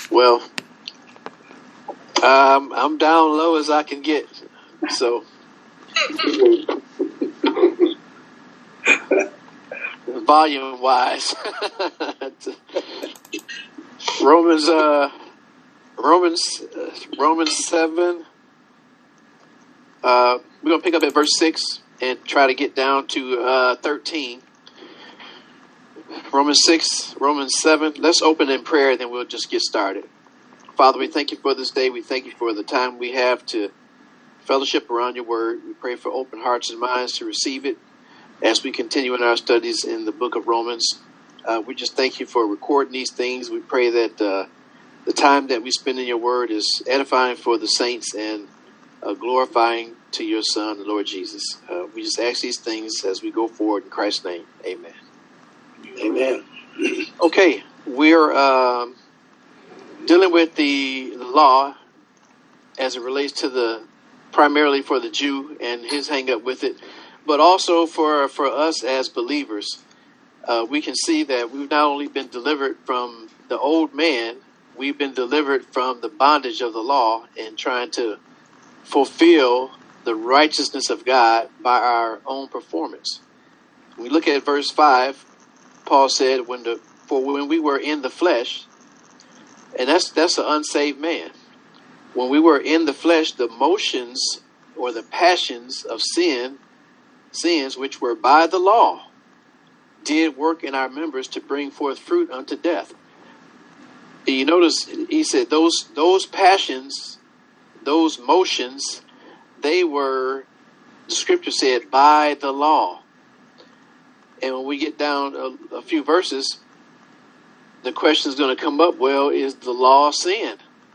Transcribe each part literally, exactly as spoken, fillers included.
Well, um, I'm down low as I can get. So, volume wise, Romans, uh, Romans, uh, Romans seven. Uh, we're gonna pick up at verse six and try to get down to uh, thirteen. Romans six, Romans seven. Let's open in prayer, then we'll just get started. Father, we thank you for this day. We thank you for the time we have to fellowship around your word. We pray for open hearts and minds to receive it as we continue in our studies in the book of Romans. Uh, we just thank you for recording these things. We pray that uh, the time that we spend in your word is edifying for the saints and uh, glorifying to your Son, the Lord Jesus. Uh, we just ask these things as we go forward in Christ's name. Amen. Amen. Okay, we're um, dealing with the law as it relates to the primarily for the Jew and his hang up with it, but also for for us as believers. Uh, we can see that we've not only been delivered from the old man, we've been delivered from the bondage of the law and trying to fulfill the righteousness of God by our own performance. When we look at verse five, Paul said, "When the for when we were in the flesh," and that's that's an unsaved man. When we were in the flesh, the motions or the passions of sin, sins which were by the law, did work in our members to bring forth fruit unto death. And you notice he said those those passions, those motions, they were, the scripture said, by the law. And when we get down a, a few verses, the question is going to come up, well, is the law sin?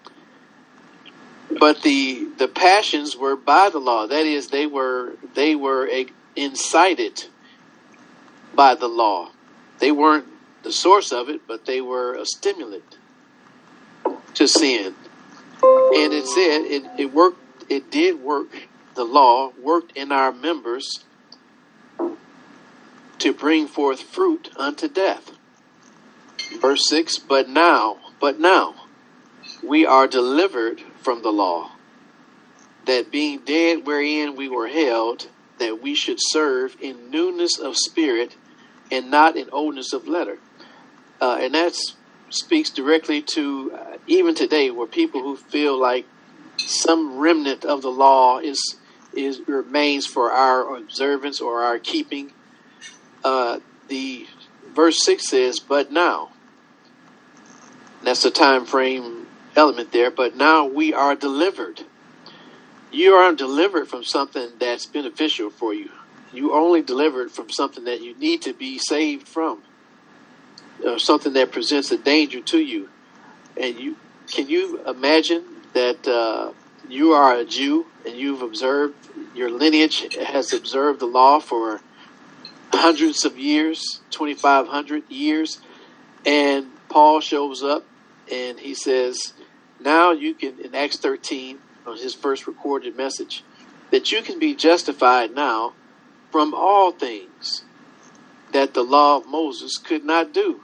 But the the passions were by the law. That is, they were they were incited by the law. They weren't the source of it, but they were a stimulant to sin. And it said it, it worked. It did work. The law worked in our members to bring forth fruit unto death. Verse six, but now, but now, we are delivered from the law, that being dead wherein we were held, that we should serve in newness of spirit and not in oldness of letter. Uh, and that speaks directly to uh, even today, where people who feel like some remnant of the law is is remains for our observance or our keeping. Uh, the verse six says, but now. That's a time frame element there. But now we are delivered. You aren't delivered from something that's beneficial for you. You are only delivered from something that you need to be saved from. Uh, something that presents a danger to you. And you can you imagine that uh, you are a Jew and you've observed, your lineage has observed the law for hundreds of years, twenty-five hundred years, and Paul shows up and he says, now you can, in Acts thirteen, on his first recorded message, that you can be justified now from all things that the law of Moses could not do.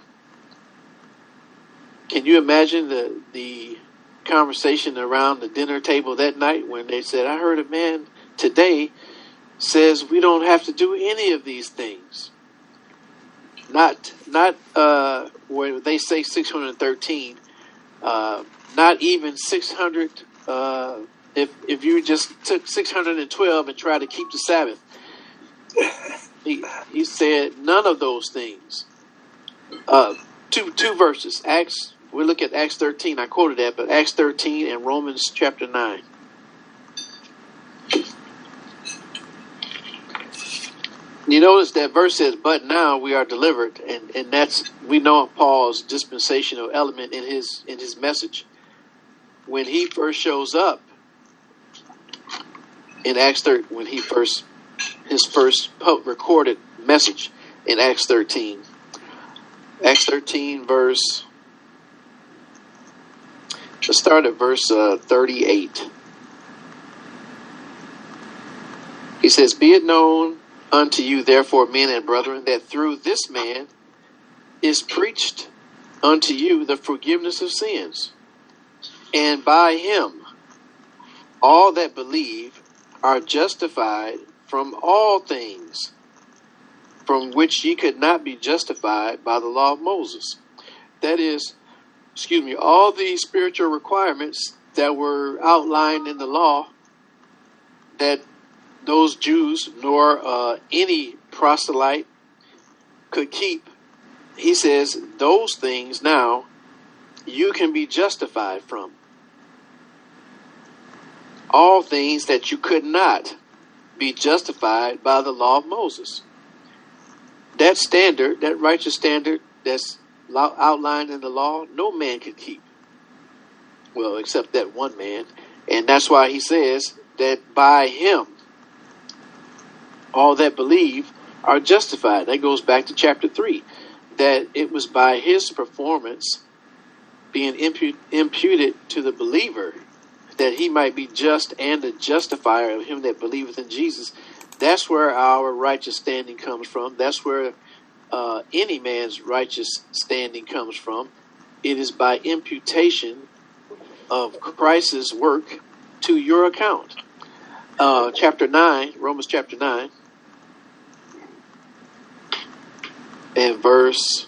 Can you imagine the the conversation around the dinner table that night when they said, I heard a man today says we don't have to do any of these things. Not not uh, where they say six hundred thirteen, uh, not even six hundred. Uh, if if you just took six hundred twelve and tried to keep the Sabbath, he he said none of those things. Uh, two two verses. Acts. We look at Acts thirteen. I quoted that, but Acts thirteen and Romans chapter nine. You notice that verse says, but now we are delivered, and, and that's, we know Paul's dispensational element in his in his message. When he first shows up in Acts thirteen, when he first, his first recorded message in Acts thirteen. Acts thirteen verse, let's start at verse uh, thirty-eight. He says, be it known unto you, therefore, men and brethren, that through this man is preached unto you the forgiveness of sins. And by him, all that believe are justified from all things from which ye could not be justified by the law of Moses. That is, excuse me, all these spiritual requirements that were outlined in the law that those Jews nor uh, any proselyte could keep. He says those things now you can be justified from. All things that you could not be justified by the law of Moses. That standard, that righteous standard that's outlined in the law, no man could keep. Well, except that one man. And that's why he says that by him, all that believe are justified. That goes back to chapter three. That it was by his performance being impu- imputed to the believer that he might be just and the justifier of him that believeth in Jesus. That's where our righteous standing comes from. That's where uh, any man's righteous standing comes from. It is by imputation of Christ's work to your account. Uh, chapter nine, Romans chapter nine, and verse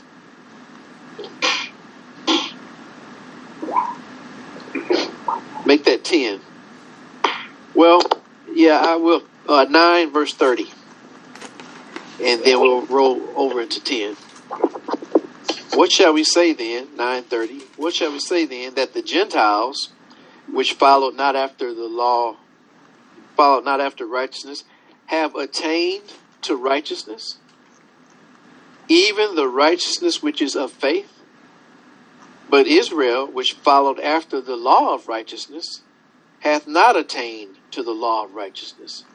make that ten. Well, yeah, I will. Uh, nine, verse thirty. And then we'll roll over into ten. What shall we say then? nine thirty. What shall we say then? That the Gentiles, which followed not after the law, followed not after righteousness, have attained to righteousness, even the righteousness which is of faith? But Israel, which followed after the law of righteousness, hath not attained to the law of righteousness.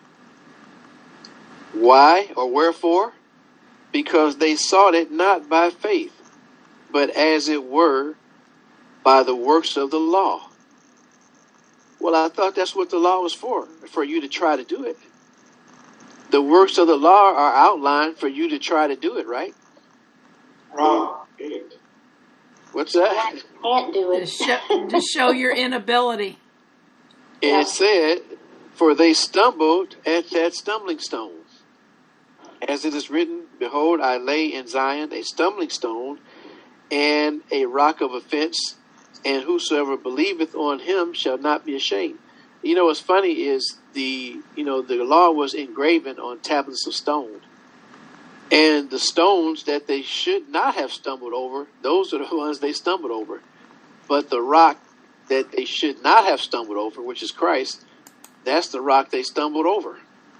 Why or wherefore? Because they sought it not by faith, but as it were by the works of the law. Well, I thought that's what the law was for, for you to try to do it. The works of the law are outlined for you to try to do it, right? Wrong. What's that? Can't do it. To show, to show your inability. And it said, for they stumbled at that stumbling stone. As it is written, behold, I lay in Zion a stumbling stone and a rock of offense, and whosoever believeth on him shall not be ashamed. You know, what's funny is the, you know, the law was engraven on tablets of stone. And the stones that they should not have stumbled over, those are the ones they stumbled over. But the rock that they should not have stumbled over, which is Christ, that's the rock they stumbled over.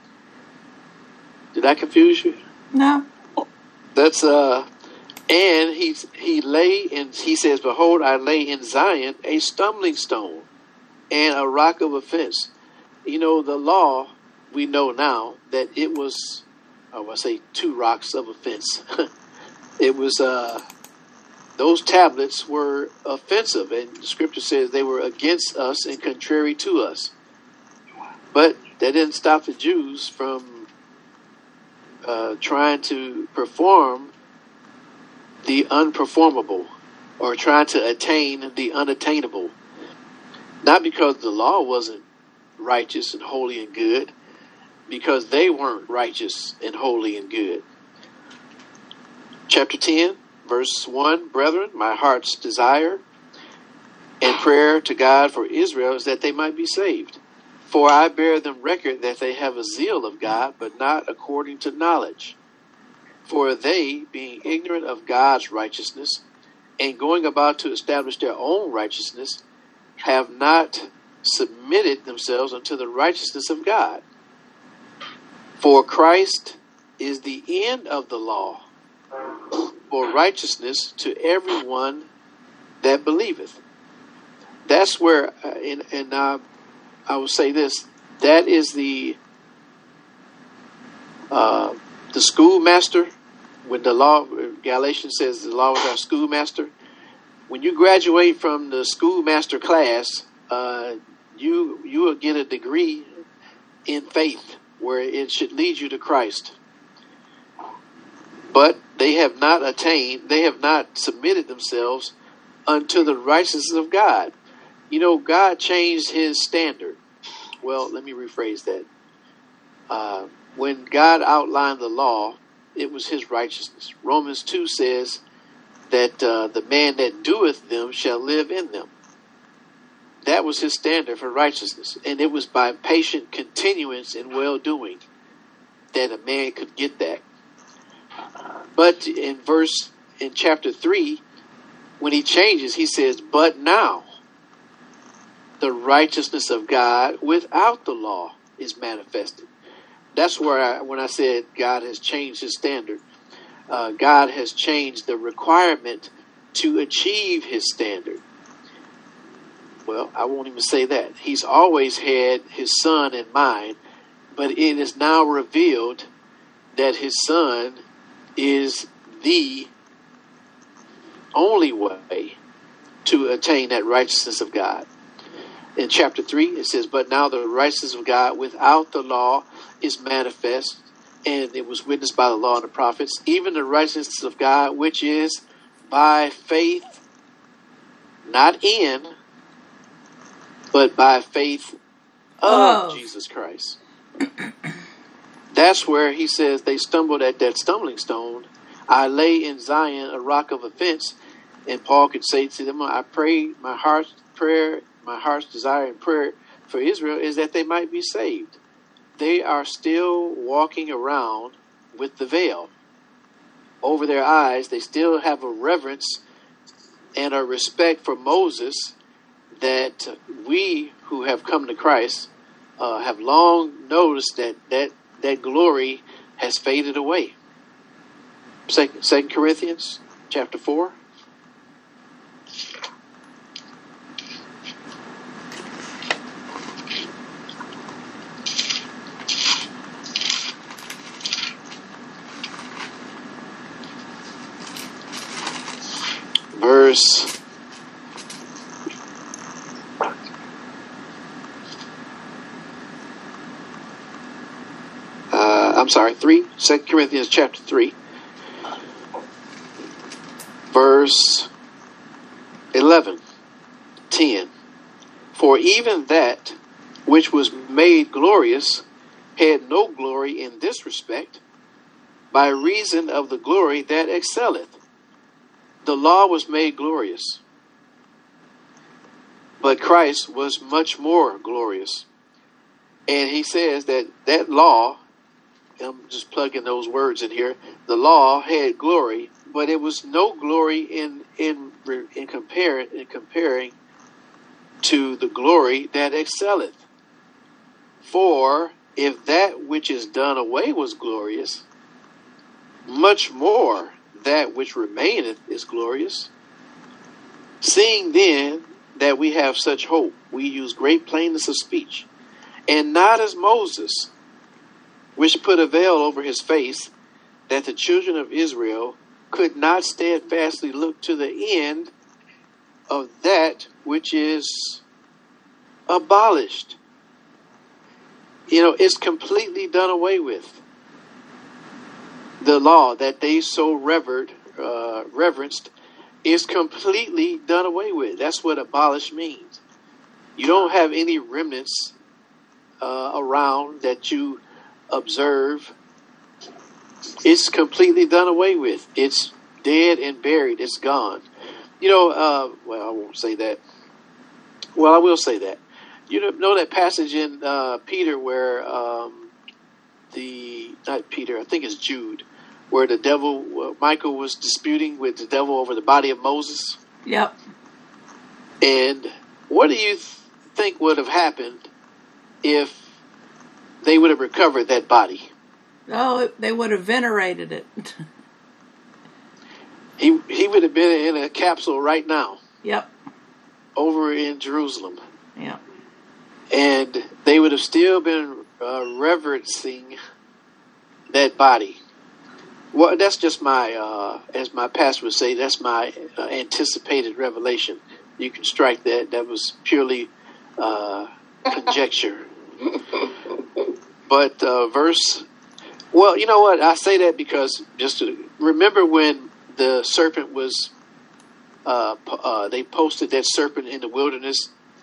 Did that confuse you? No. That's uh, and he he lay and he says, behold, I lay in Zion a stumbling stone and a rock of offense. You know, the law, we know now that it was, I want to say, two rocks of offense. It was uh, those tablets were offensive, and the scripture says they were against us and contrary to us. But that didn't stop the Jews from Uh, trying to perform the unperformable, or trying to attain the unattainable. Not because the law wasn't righteous and holy and good, because they weren't righteous and holy and good. Chapter ten, verse one, brethren, my heart's desire and prayer to God for Israel is that they might be saved. For I bear them record that they have a zeal of God, but not according to knowledge. For they, being ignorant of God's righteousness, and going about to establish their own righteousness, have not submitted themselves unto the righteousness of God. For Christ is the end of the law, for righteousness to everyone that believeth. That's where, uh, and, and uh, I will say this, that is the uh, the schoolmaster. When the law, Galatians says the law is our schoolmaster. When you graduate from the schoolmaster class, uh, you you will get a degree in faith where it should lead you to Christ. But they have not attained, they have not submitted themselves unto the righteousness of God. You know, God changed his standard. Well, let me rephrase that. Uh, when God outlined the law, it was his righteousness. Romans two says that uh, the man that doeth them shall live in them. That was his standard for righteousness. And it was by patient continuance in well-doing that a man could get that. But in verse, in chapter three, when he changes, he says, but now the righteousness of God without the law is manifested. That's where I, when I said God has changed his standard, uh, God has changed the requirement to achieve his standard. Well, I won't even say that. He's always had his son in mind, but it is now revealed that his son is the only way to attain that righteousness of God. In chapter three, it says, but now the righteousness of God without the law is manifest, and it was witnessed by the law and the prophets, even the righteousness of God, which is by faith, not in, but by faith of Oh. Jesus Christ. That's where he says they stumbled at that stumbling stone. I lay in Zion a rock of offense, and Paul could say to them, I pray, my heart's prayer, my heart's desire and prayer for Israel is that they might be saved. They are still walking around with the veil over their eyes. They still have a reverence and a respect for Moses that we who have come to Christ uh, have long noticed that, that that glory has faded away. Second, Second Corinthians chapter four. Verse uh, I'm sorry, three. Second Corinthians chapter three, verse eleven, ten. For even that which was made glorious had no glory in this respect, by reason of the glory that excelleth. The law was made glorious, but Christ was much more glorious. And he says that that law, I'm just plugging those words in here, the law had glory, but it was no glory in in in comparing in comparing to the glory that excelleth. For if that which is done away was glorious, much more that which remaineth is glorious. Seeing then that we have such hope, we use great plainness of speech, and not as Moses, which put a veil over his face, that the children of Israel could not steadfastly look to the end of that which is abolished. You know, it's completely done away with. The law that they so revered, uh, reverenced, is completely done away with. That's what abolish means. You don't have any remnants uh, around that you observe. It's completely done away with. It's dead and buried. It's gone. You know, uh, well, I won't say that. Well, I will say that. You know, know that passage in uh, Peter where um, the, not Peter, I think it's Jude, where the devil, uh, Michael was disputing with the devil over the body of Moses? Yep. And what do you th- think would have happened if they would have recovered that body? Oh, they would have venerated it. He he would have been in a capsule right now. Yep. Over in Jerusalem. Yep. And they would have still been uh, reverencing that body. Well, that's just my, uh, as my pastor would say, that's my uh, anticipated revelation. You can strike that. That was purely uh, conjecture. But uh, verse, well, you know what? I say that because just to remember when the serpent was, uh, uh, they posted that serpent in the wilderness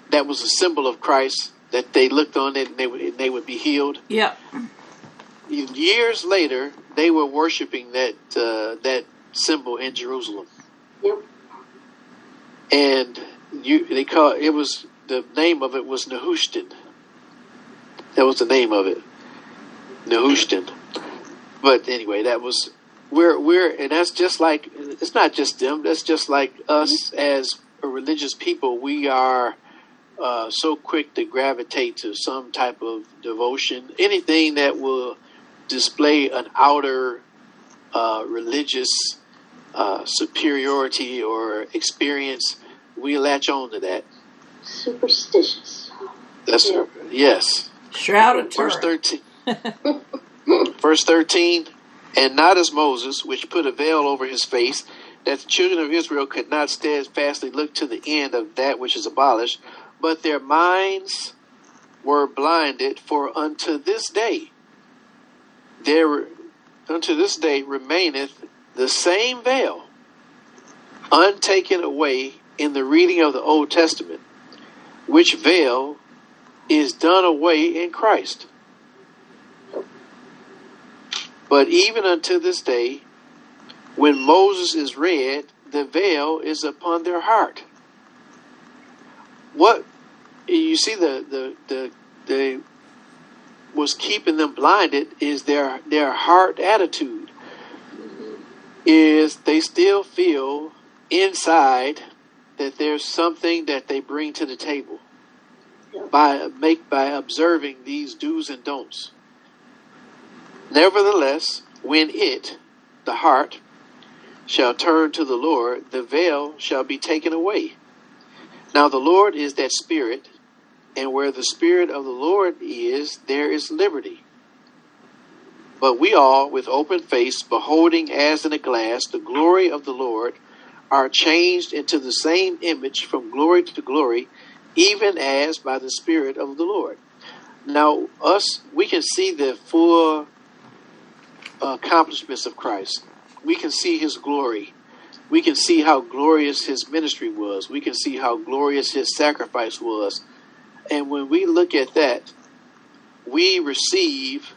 that was a symbol of Christ, that they looked on it and they would, and they would be healed. Yep. Years later, they were worshiping that uh, that symbol in Jerusalem. Yep. And you, they call it was the name of it was Nehushtan. That was the name of it, Nehushtan. But anyway, that was we're we're and that's just like it's not just them. That's just like us as a religious people. We are uh, so quick to gravitate to some type of devotion, anything that will display an outer uh, religious uh, superiority or experience. We latch on to that. Superstitious. That's Yeah. yes. Shroud of Verse Turin. thirteen. Verse thirteen, and not as Moses, which put a veil over his face, that the children of Israel could not steadfastly look to the end of that which is abolished, but their minds were blinded. For unto this day, there unto this day remaineth the same veil, untaken away in the reading of the Old Testament, which veil is done away in Christ. But even unto this day, when Moses is read, the veil is upon their heart. What you see, the the the, the was keeping them blinded is their their heart attitude. Is they still feel inside that there's something that they bring to the table by make by observing these do's and don'ts. Nevertheless, when it, the heart, shall turn to the Lord, the veil shall be taken away. Now the Lord is that Spirit, and where the Spirit of the Lord is, there is liberty. But we all, with open face, beholding as in a glass the glory of the Lord, are changed into the same image from glory to glory, even as by the Spirit of the Lord. Now, us, we can see the full accomplishments of Christ. We can see his glory. We can see how glorious his ministry was. We can see how glorious his sacrifice was. And when we look at that, we receive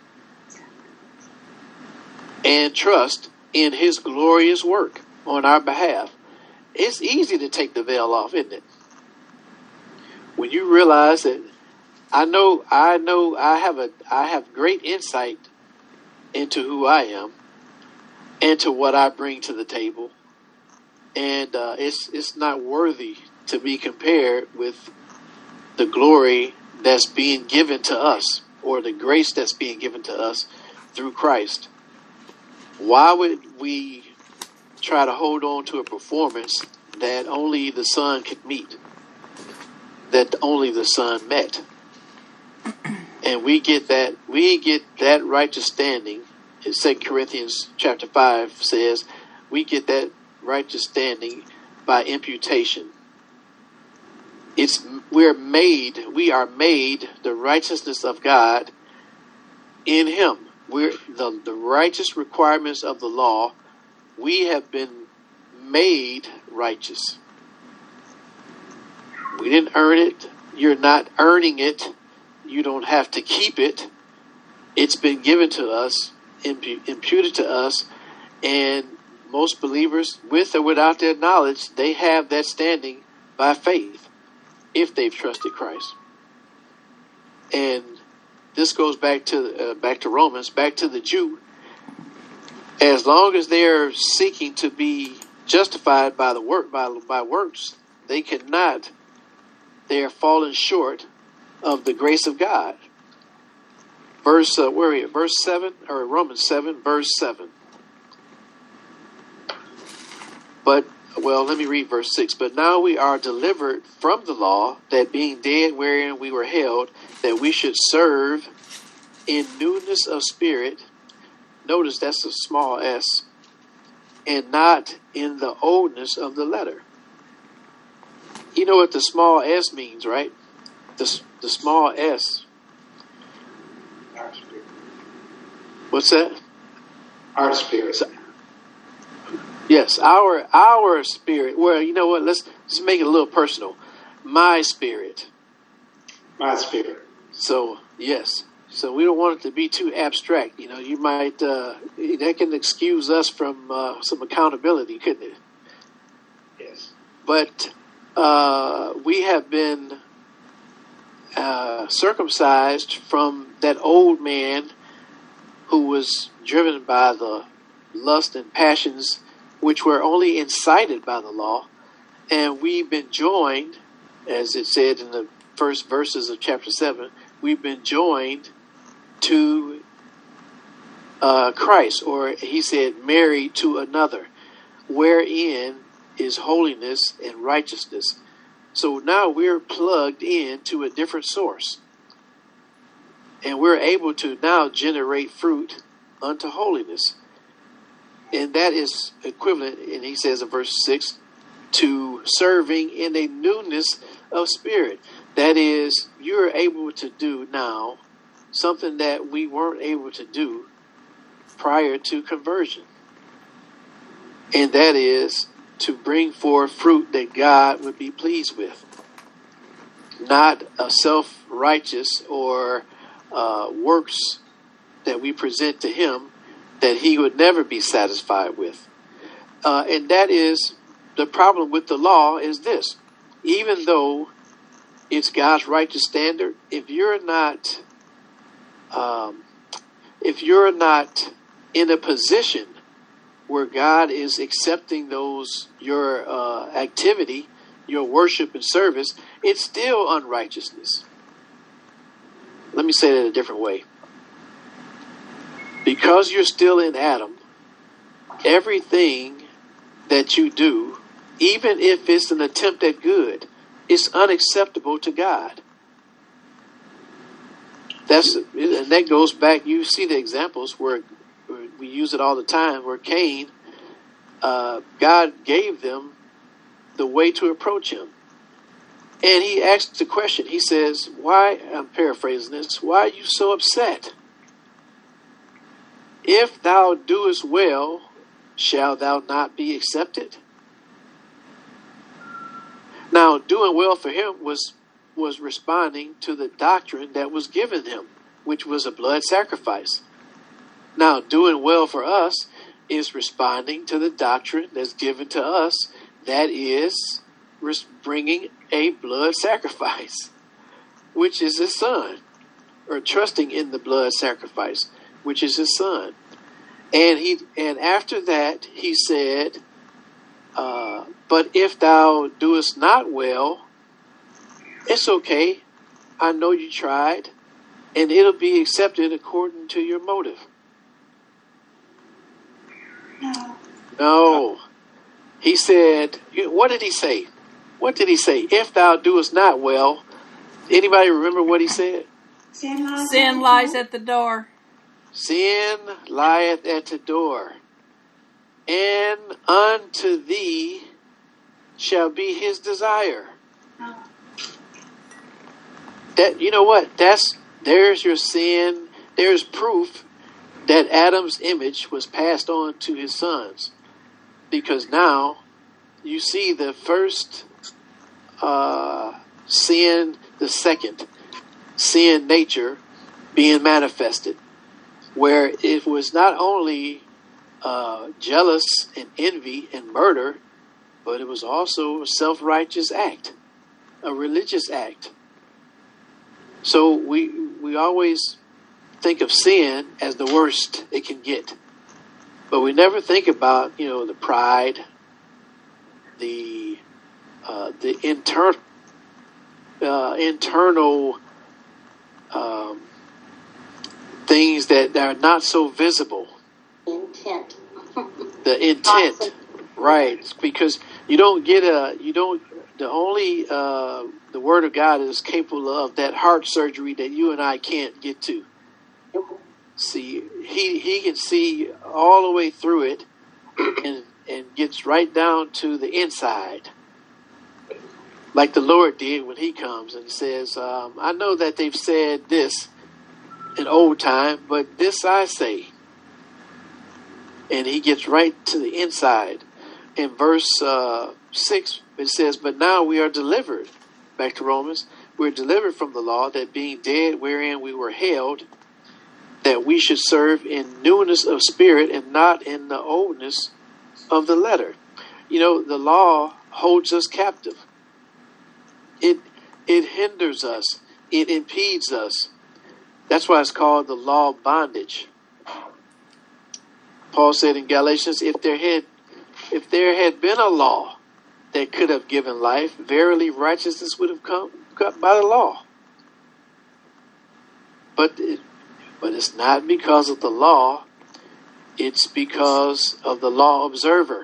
and trust in his glorious work on our behalf. It's easy to take the veil off, isn't it? When you realize that I know, I know, I have a, I have great insight into who I am and to what I bring to the table, and uh, it's it's not worthy to be compared with the glory that's being given to us, or the grace that's being given to us through Christ. Why would we try to hold on to a performance that only the Son could meet, that only the Son met? And we get that we get that righteous standing. In Second Corinthians chapter five says we get that righteous standing by imputation. It's we're made, we are made the righteousness of God in him. We're the, the righteous requirements of the law. We have been made righteous. We didn't earn it. You're not earning it. You don't have to keep it. It's been given to us, impu- imputed to us, and most believers, with or without their knowledge, they have that standing by faith if they've trusted Christ. And this goes back to uh, back to Romans, back to the Jew. As long as they're seeking to be justified by the work by by works, they cannot. They are falling short of the grace of God. Verse uh, where are we? Verse seven or Romans seven, verse seven. But well, let me read verse six. But now we are delivered from the law, that being dead wherein we were held, that we should serve in newness of spirit. Notice that's a small s, and not in the oldness of the letter. You know what the small s means, right? The, the small s. Our spirit. What's that? Our spirit. So, yes, our our spirit. Well, you know what? Let's let's make it a little personal. My spirit. My spirit. So, yes. So we don't want it to be too abstract. You know, you might, uh, that can excuse us from uh, some accountability, couldn't it? Yes. But uh, we have been uh, circumcised from that old man who was driven by the lust and passions which were only incited by the law. And we've been joined, as it said in the first verses of chapter seven, we've been joined to uh, Christ, or he said, married to another, wherein is holiness and righteousness. So now we're plugged into a different source, and we're able to now generate fruit unto holiness. And that is equivalent, and he says in verse six, to serving in a newness of spirit. That is, you're able to do now something that we weren't able to do prior to conversion. And that is to bring forth fruit that God would be pleased with. Not a self-righteous or uh, works that we present to him that he would never be satisfied with. Uh, and that is the problem with the law is this. Even though it's God's righteous standard, if you're not um, if you're not in a position where God is accepting those your uh, activity, your worship and service, it's still unrighteousness. Let me say that a different way. Because you're still in Adam, everything that you do, even if it's an attempt at good, is unacceptable to God. That's and that goes back. You see the examples where, where we use it all the time. Where Cain, uh, God gave them the way to approach him, and he asked the question. He says, "Why?" I'm paraphrasing this. Why are you so upset? If thou doest well, shall thou not be accepted? Now, doing well for him was was responding to the doctrine that was given him, which was a blood sacrifice. Now, doing well for us is responding to the doctrine that's given to us, that is bringing a blood sacrifice, which is his son, or trusting in the blood sacrifice, which is his son. And he and after that he said, uh, but if thou doest not well, it's okay. I know you tried, and it'll be accepted according to your motive. No. No. He said, what did he say? What did he say? If thou doest not well, anybody remember what he said? Sin lies, Sin lies at the door. Sin lieth at the door, and unto thee shall be his desire. Oh. That, you know what? That's there's your sin. There's proof that Adam's image was passed on to his sons, because now you see the first uh, sin, the second sin nature being manifested, where it was not only uh, jealous and envy and murder, but it was also a self-righteous act, a religious act. So we we always think of sin as the worst it can get, but we never think about, you know, the pride, the uh, the inter uh, internal um, things that are not so visible. Intent. The intent, right? Because you don't get a you don't the only uh, the Word of God is capable of that heart surgery that you and I can't get to. See, he he can see all the way through it, and and gets right down to the inside, like the Lord did when He comes and says, um, "I know that they've said this in old time, but this I say." And He gets right to the inside. In verse uh, six, it says, "But now we are delivered." Back to Romans. we're delivered from the law, that being dead wherein we were held, that we should serve in newness of spirit and not in the oldness of the letter. You know, the law holds us captive. It it hinders us. It impedes us. That's why it's called the law of bondage. Paul said in Galatians, if there had if there had been a law that could have given life, verily righteousness would have come, come by the law. But it, but it's not because of the law. It's because of the law observer.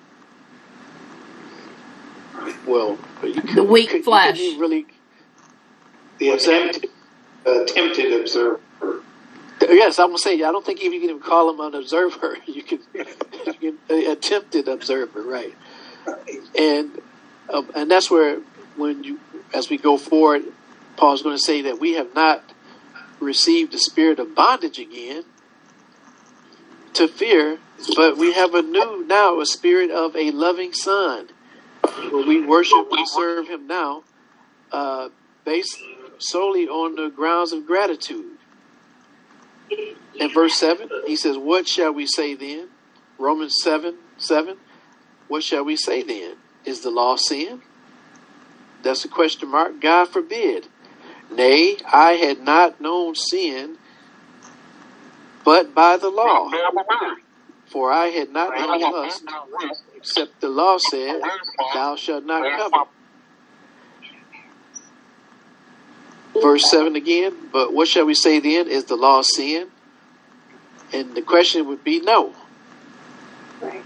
Well, you could, The weak could, you flesh. couldn't really. The What's that? attempted, attempted observer. Yes, I'm gonna say. I don't think if you can even call him an observer, you can, you can uh, attempted observer, right? And uh, and that's where when you, as we go forward, Paul's going to say that we have not received the spirit of bondage again to fear, but we have a new now a spirit of a loving son. Where we worship, we serve him now, uh, based solely on the grounds of gratitude. In verse seven, he says, what shall we say then? Romans seven, seven. What shall we say then? Is the law sin? That's a question mark. God forbid. Nay, I had not known sin but by the law. For I had not known lust, except the law said, thou shalt not covet. Verse seven again, but what shall we say then? Is the law sin? And the question would be no. Right.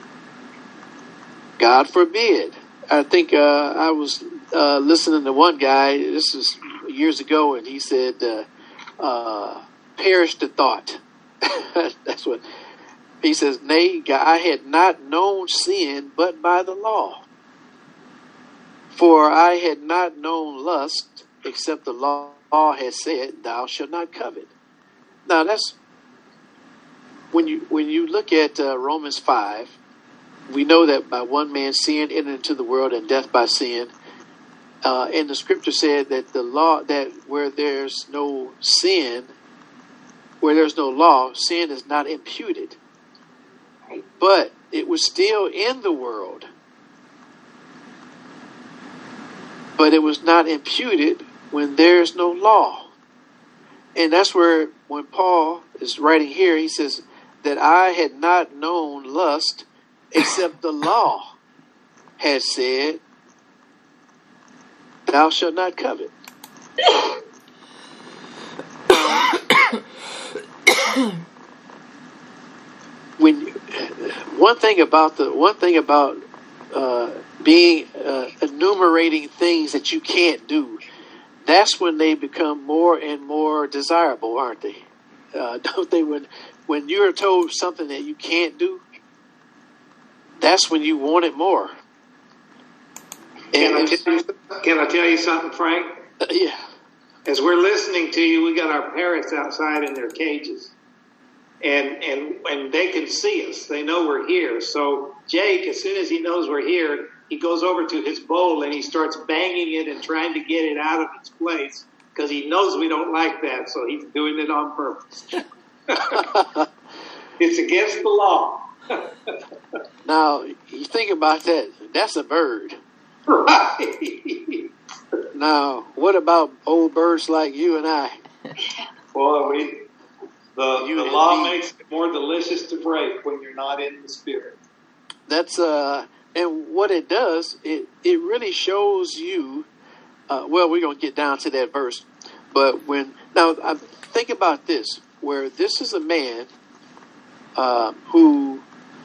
God forbid. I think uh, I was uh, listening to one guy, this was years ago, and he said, uh, uh, perish the thought. That's what he says. Nay, I had not known sin but by the law. For I had not known lust, except the law had said, thou shalt not covet. Now that's, when you when you look at uh, Romans five, we know that by one man sin entered into the world, and death by sin. Uh, and the scripture said that the law, that where there's no sin, where there's no law, sin is not imputed. But it was still in the world. But it was not imputed when there's no law. And that's where, when Paul is writing here, he says that I had not known lust except the law had said, thou shalt not covet. When one thing about the one thing about uh, being uh, enumerating things that you can't do, that's when they become more and more desirable, aren't they? Uh, don't they? When when you're told something that you can't do, that's when you want it more. Can I, And tell you, can I tell you something, Frank? uh, yeah, As we're listening to you, we got our parrots outside in their cages. And, and, and they can see us. They know we're here. So Jake, as soon as he knows we're here, he goes over to his bowl and he starts banging it and trying to get it out of its place because he knows we don't like that. So he's doing it on purpose. It's against the law. now you think about that. That's a bird. Right. Now, what about old birds like you and I? Well, we, the, You the and law me. makes it more delicious to break when you're not in the spirit. That's uh, and what it does, it it really shows you. Uh, well, we're gonna get down to that verse, but when now I think about this, where this is a man uh, who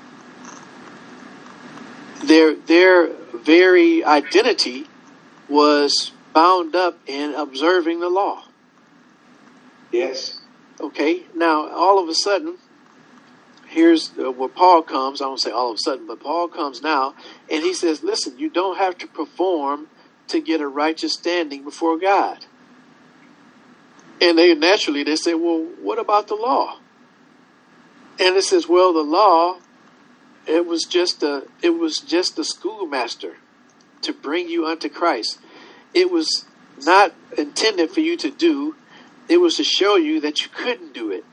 their their very identity was bound up in observing the law. Yes. Okay, now all of a sudden, here's uh, where Paul comes. I won't say all of a sudden, but Paul comes now, and he says, listen, you don't have to perform to get a righteous standing before God. And they naturally, they say, well, what about the law? And it says, well, the law, it was just a, it was just a schoolmaster to bring you unto Christ. It was not intended for you to do. It was to show you that you couldn't do it.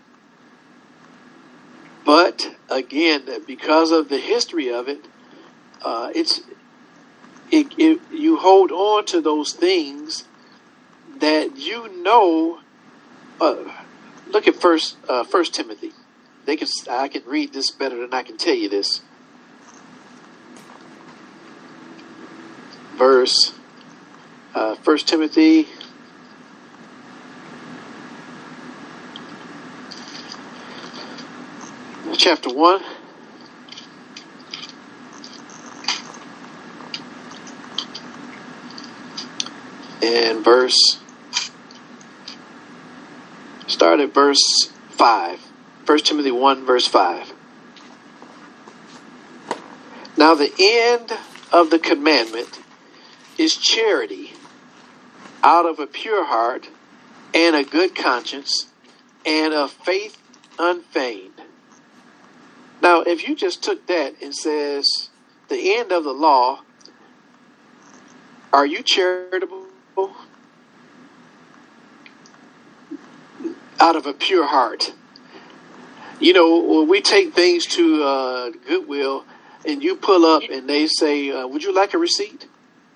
But again, because of the history of it, uh, it's it, it, you hold on to those things that you know. Uh, look at first uh, First Timothy. They can I can read this better than I can tell you this. Verse uh, First Timothy. Chapter one. And verse, start at verse five. First Timothy one, verse five. Now the end of the commandment is charity out of a pure heart and a good conscience and a faith unfeigned. Now, if you just took that and says the end of the law, are you charitable? Out of a pure heart. You know, when we take things to uh, Goodwill and you pull up and they say, uh, would you like a receipt?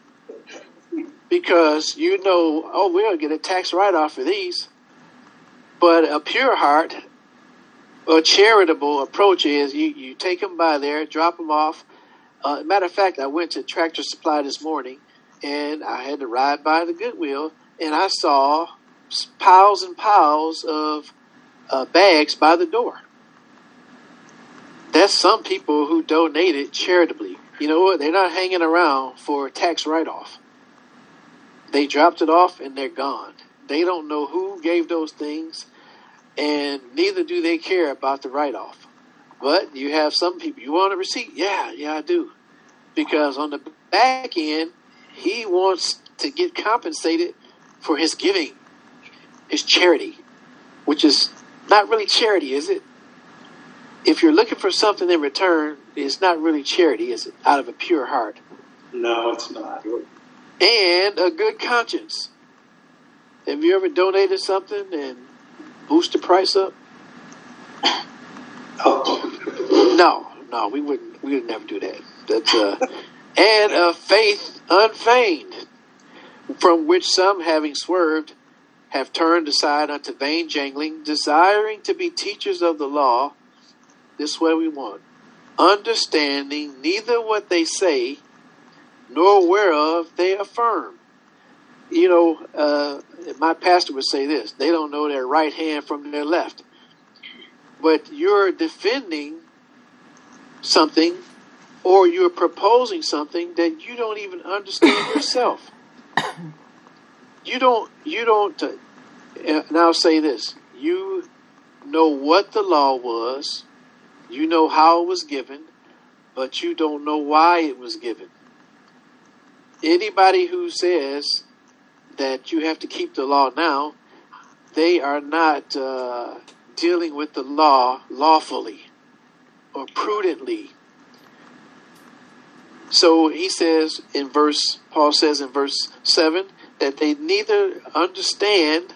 Because you know, oh, we're going to get a tax write-off for these. But a pure heart, a charitable approach is you, you take them by there, drop them off. Uh, matter of fact, I went to Tractor Supply this morning and I had to ride by the Goodwill and I saw piles and piles of uh, bags by the door. That's some people who donated charitably. You know what? They're not hanging around for a tax write-off. They dropped it off and they're gone. They don't know who gave those things, and neither do they care about the write-off. But you have some people, you want a receipt? Yeah, yeah, I do. Because on the back end, he wants to get compensated for his giving, his charity, which is not really charity, is it? If you're looking for something in return, it's not really charity, is it? Out of a pure heart. No, it's not. And a good conscience. Have you ever donated something and boost the price up? Oh. No, no, we wouldn't. We would never do that. That's uh, and a faith unfeigned, from which some, having swerved, have turned aside unto vain jangling, desiring to be teachers of the law. This is what we want. Understanding neither what they say, nor whereof they affirm. You know, uh, my pastor would say this: they don't know their right hand from their left. But you're defending something, or you're proposing something that you don't even understand yourself. You don't. You don't. Uh, now say this: you know what the law was, you know how it was given, but you don't know why it was given. Anybody who says that you have to keep the law now, they are not uh, dealing with the law lawfully or prudently. So he says in verse, Paul says in verse seven, that they neither understand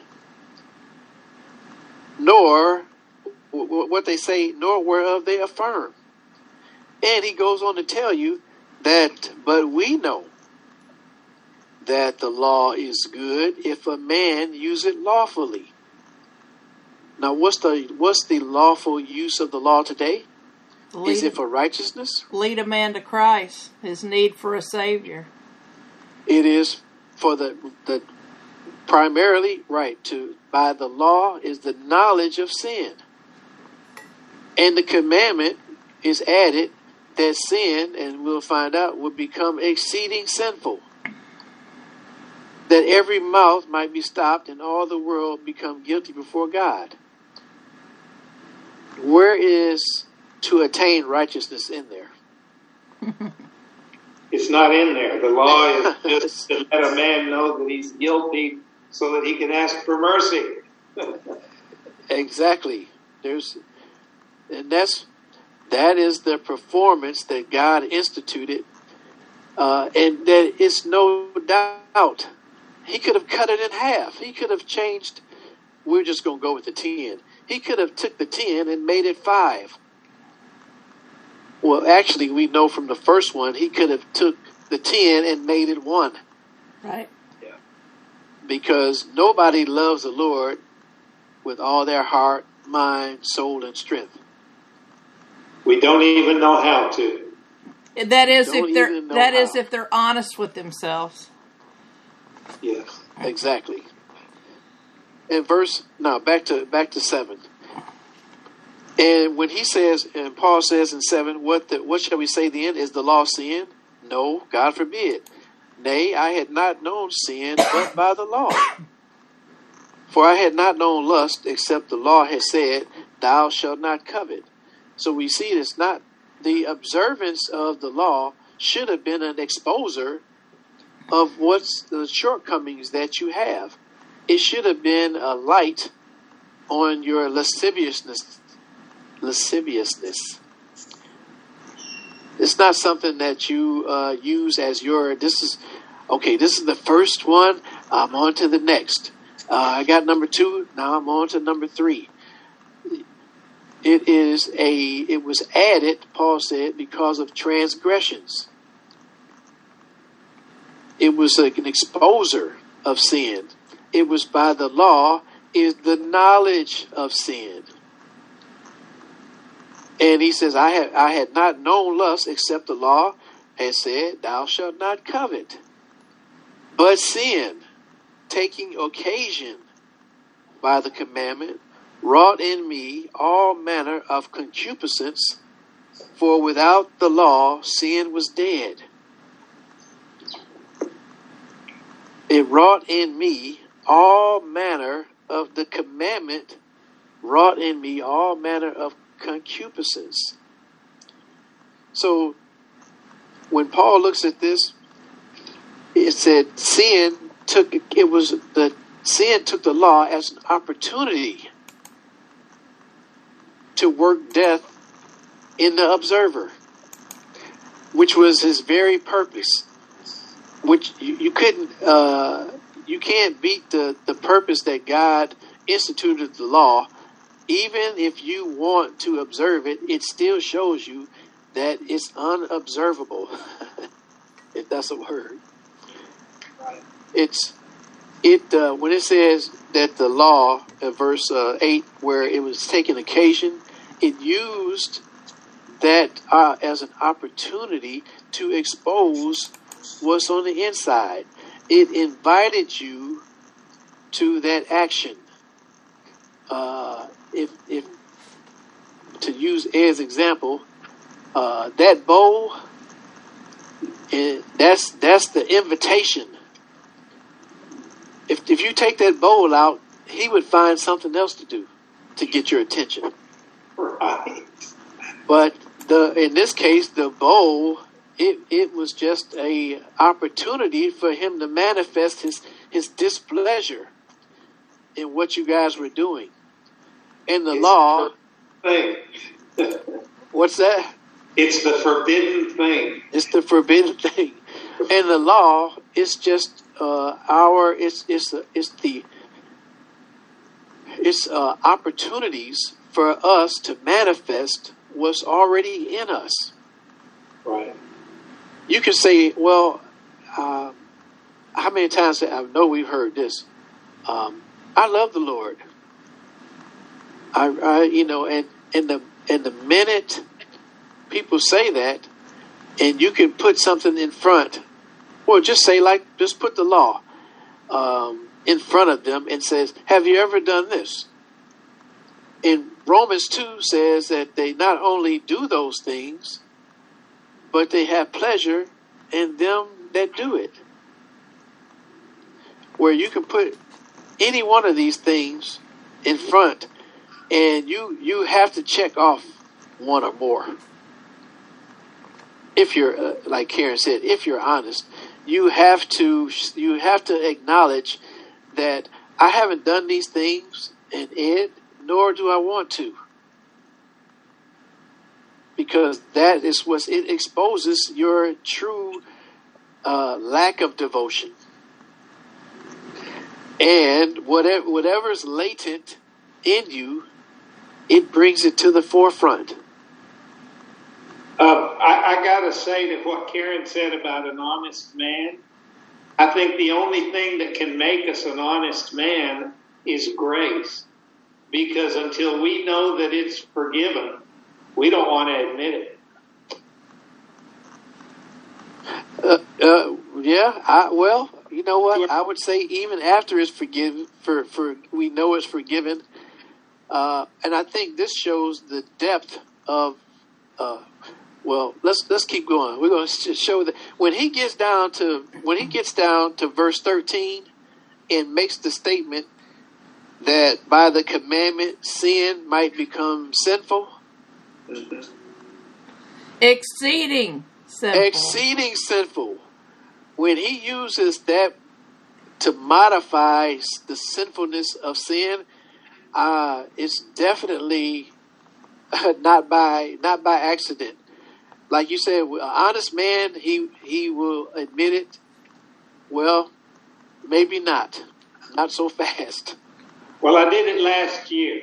nor what they say, nor whereof they affirm. And he goes on to tell you that, but we know that the law is good if a man use it lawfully. Now, what's the what's the lawful use of the law today? Lead, is it for righteousness? Lead a man to Christ, his need for a Savior. It is for the the primarily right to by the law is the knowledge of sin, and the commandment is added that sin, and we'll find out, will become exceeding sinful. That every mouth might be stopped and all the world become guilty before God. Where is to attain righteousness in there? It's not in there. The law is just to let a man know that he's guilty so that he can ask for mercy. Exactly. There's, and that's that is the performance that God instituted, uh, and that it's no doubt He could have cut it in half. He could have changed. We're just going to go with the ten. He could have took the ten and made it five. Well, actually, we know from the first one, he could have took the ten and made it one. Right. Yeah. Because nobody loves the Lord with all their heart, mind, soul, and strength. We don't even know how to. That is Don't if they're even know that how. is if they're honest with themselves. Yes. Exactly. In verse now back to back to seven. And when he says, and Paul says in seven, what the, what shall we say then? Is the law sin? No, God forbid. Nay, I had not known sin but by the law. For I had not known lust, except the law had said, thou shalt not covet. So we see it's not the observance of the law should have been an exposer of what's the shortcomings that you have. It should have been a light on your lasciviousness. Lasciviousness. It's not something that you uh, use as your, this is, okay, this is the first one, I'm on to the next. Uh, I got number two, now I'm on to number three. It is a, it was added, Paul said, because of transgressions. It was like an exposer of sin. It was by the law, is the knowledge of sin. And he says, I had, I had not known lust except the law had said, thou shalt not covet. But sin, taking occasion by the commandment, wrought in me all manner of concupiscence, for without the law sin was dead. It wrought in me all manner of the commandment, wrought in me all manner of concupiscence. So when Paul looks at this, it said sin took it was the sin took the law as an opportunity to work death in the observer, which was his very purpose. Which you, you couldn't uh, you can't beat the, the purpose that God instituted the law. Even if you want to observe it, it still shows you that it's unobservable, if that's a word. It's it uh, when it says that the law, in verse uh, eight, where it was taking occasion, it used that uh, as an opportunity to expose what's on the inside. It invited you to that action. Uh, if, if to use Ed's example, uh, that bowl, and that's that's the invitation. If if you take that bowl out, he would find something else to do to get your attention. Right. But the in this case, the bowl, it it was just a opportunity for him to manifest his his displeasure in what you guys were doing. In the It's law, the thing. what's that? It's the forbidden thing. It's the forbidden thing. In the law, it's just uh, our it's it's the it's the it's uh, opportunities for us to manifest what's already in us. Right. You can say, well, uh, how many times I know we've heard this? Um, I love the Lord. I, I, you know, and and the and the minute people say that, and you can put something in front, or just say like, just put the law um, in front of them and says, "Have you ever done this?" And Romans two says that they not only do those things, but they have pleasure in them that do it. Where you can put any one of these things in front, and you you have to check off one or more. If you're uh, like Karen said, if you're honest, you have to you have to acknowledge that I haven't done these things, and Ed, nor do I want to, because that is what it exposes your true uh, lack of devotion. And whatever whatever's latent in you, it brings it to the forefront. Uh, I, I got to say that what Karen said about an honest man, I think the only thing that can make us an honest man is grace. Because until we know that it's forgiven, we don't want to admit it. Uh, uh, yeah, I, well, you know what? I would say even after it's forgiven, for, for we know it's forgiven. Uh, and I think this shows the depth of, uh, well, let's let's keep going. We're going to show that when he gets down to when he gets down to verse thirteen and makes the statement that by the commandment sin might become sinful. Exceeding sinful. Exceeding sinful. When he uses that to modify the sinfulness of sin, uh, it's definitely not by not by accident. Like you said, an honest man, he he will admit it. Well, maybe not. Not so fast. Well, I did it last year.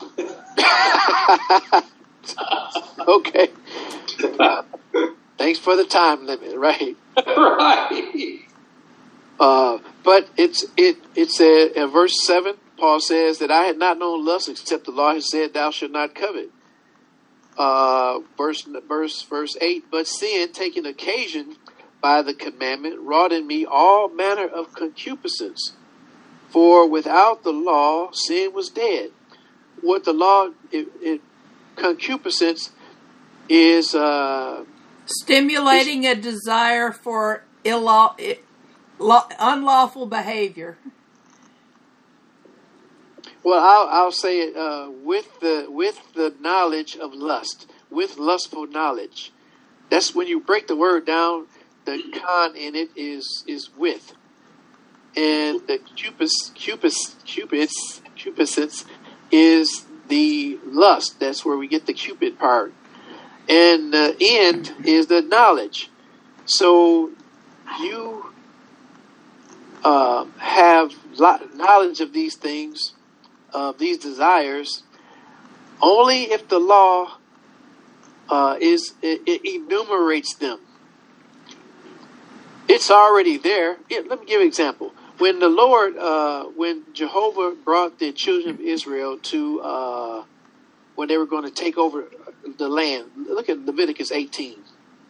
Okay. Thanks for the time limit, right? Right. Uh, but it's it it said in verse seven, Paul says that I had not known lust except the law has said, "Thou shalt not covet." Uh, verse verse verse eight, but sin, taking occasion by the commandment, wrought in me all manner of concupiscence. For without the law, sin was dead. What the law, it, it, concupiscence is uh, stimulating a desire for illo- unlawful behavior. Well, I'll, I'll say it uh, with the with the knowledge of lust, with lustful knowledge. That's when you break the word down. The con in it is is with, and the cupis cupis cupids cupiscence is the lust. That's where we get the cupid part, and the end is the knowledge. So you uh, have knowledge of these things. Of these desires, only if the law uh, is it, it enumerates them. It's already there. Yeah, let me give an example. When the Lord, uh, when Jehovah brought the children of Israel to uh, when they were going to take over the land, look at Leviticus eighteen.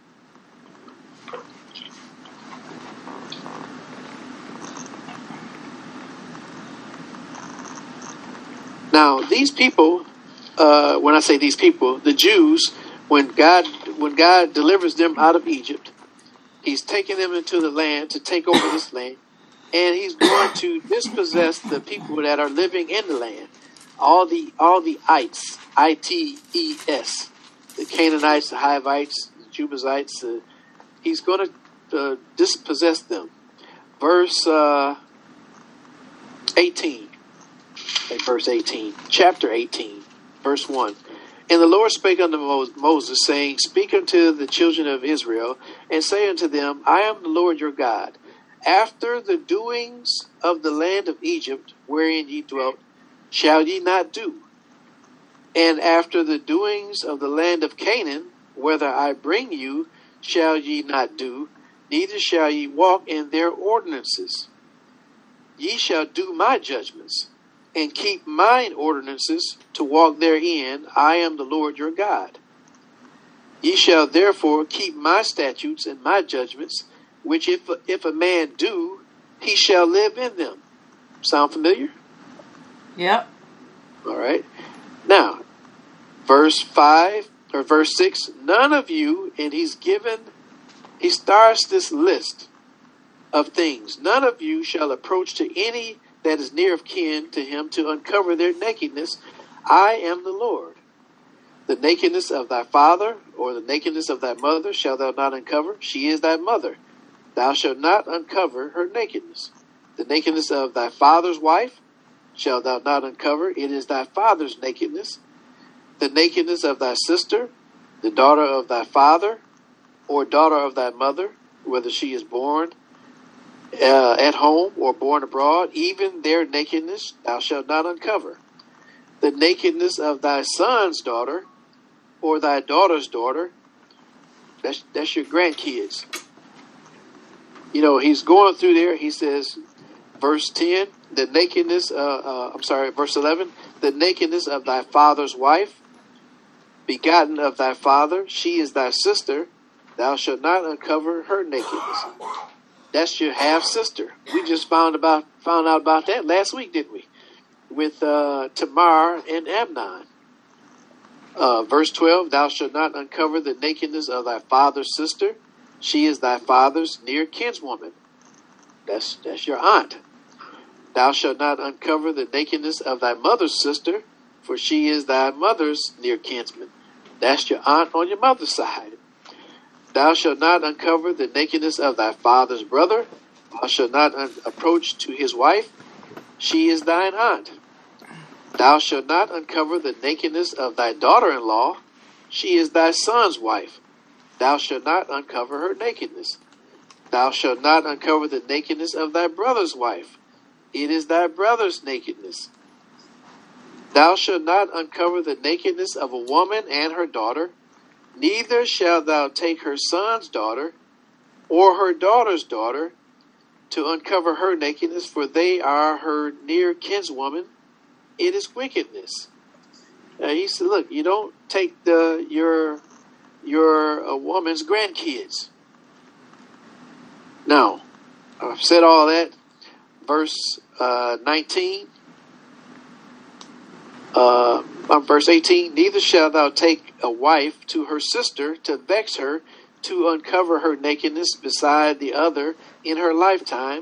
Now, these people, uh, when I say these people, the Jews, when God when God delivers them out of Egypt, he's taking them into the land to take over this land, and he's going to dispossess the people that are living in the land. All the all the ites, I T E S, the Canaanites, the Hivites, the Jebusites, uh, he's going to uh, dispossess them. Verse uh, eighteen. At verse eighteen, chapter eighteen, verse one. And the Lord spake unto Moses, saying, Speak unto the children of Israel, and say unto them, I am the Lord your God. After the doings of the land of Egypt, wherein ye dwelt, shall ye not do. And after the doings of the land of Canaan, whither I bring you, shall ye not do, neither shall ye walk in their ordinances. Ye shall do my judgments, and keep mine ordinances to walk therein. I am the Lord your God. Ye shall therefore keep my statutes and my judgments, which if if a man do, he shall live in them. Sound familiar? Yep. All right. Now, verse five or verse six, none of you, and he's given, he starts this list of things. None of you shall approach to any that is near of kin to him to uncover their nakedness. I am the Lord. The nakedness of thy father or the nakedness of thy mother shalt thou not uncover. She is thy mother. Thou shalt not uncover her nakedness. The nakedness of thy father's wife shalt thou not uncover. It is thy father's nakedness. The nakedness of thy sister, the daughter of thy father, or daughter of thy mother, whether she is born uh, at home or born abroad, even their nakedness thou shalt not uncover. The nakedness of thy son's daughter or thy daughter's daughter, that's, that's your grandkids. You know, he's going through there. He says, verse ten, the nakedness, uh, uh, I'm sorry, verse eleven, the nakedness of thy father's wife, begotten of thy father, she is thy sister, thou shalt not uncover her nakedness. That's your half sister. We just found about found out about that last week, didn't we? With uh, Tamar and Amnon. Uh, verse twelve, thou shalt not uncover the nakedness of thy father's sister. She is thy father's near kinswoman. That's that's your aunt. Thou shalt not uncover the nakedness of thy mother's sister, for she is thy mother's near kinsman. That's your aunt on your mother's side. Thou shalt not uncover the nakedness of thy father's brother. Thou shalt not un- approach to his wife. She is thine aunt. Thou shalt not uncover the nakedness of thy daughter-in-law. She is thy son's wife. Thou shalt not uncover her nakedness. Thou shalt not uncover the nakedness of thy brother's wife. It is thy brother's nakedness. Thou shalt not uncover the nakedness of a woman and her daughter. Neither shalt thou take her son's daughter or her daughter's daughter to uncover her nakedness, for they are her near kinswoman. It is wickedness. Uh, he said, look, you don't take the your your uh, woman's grandkids. Now, I've said all that. Verse uh, nineteen, uh, verse eighteen, neither shalt thou take a wife to her sister to vex her, to uncover her nakedness beside the other in her lifetime.